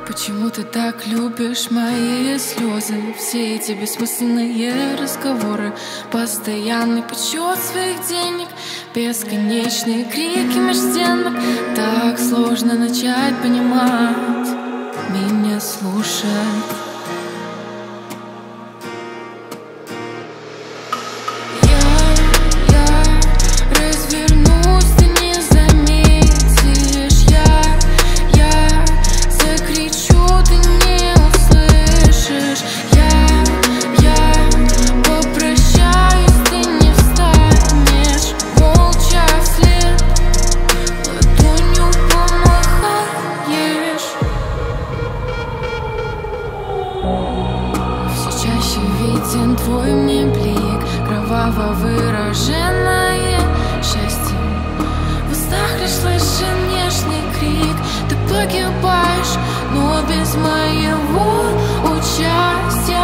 Почему ты так любишь мои слезы? Все эти бессмысленные разговоры, постоянный подсчет своих денег, бесконечные крики межстенок. Так сложно начать понимать, меня слушать. Виден твой мне блик, кроваво выраженное счастье. В устах лишь слышен нежный крик. Ты погибаешь, но без моего участия.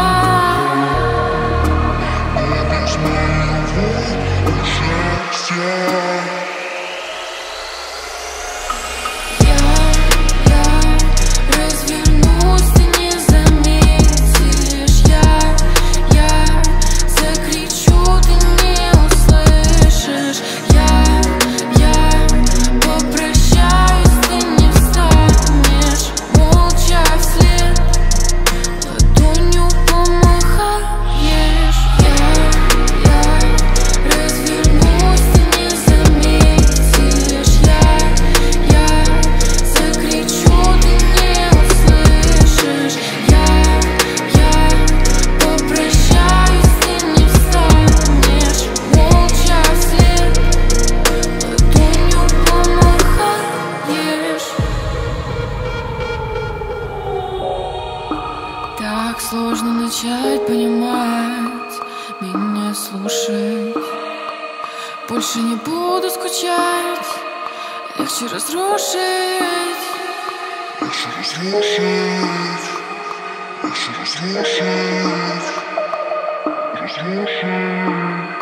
Без моего участия. Так сложно начать понимать, меня слушать. Больше не буду скучать, легче разрушить. Легче разрушить, легче разрушить, разрушить.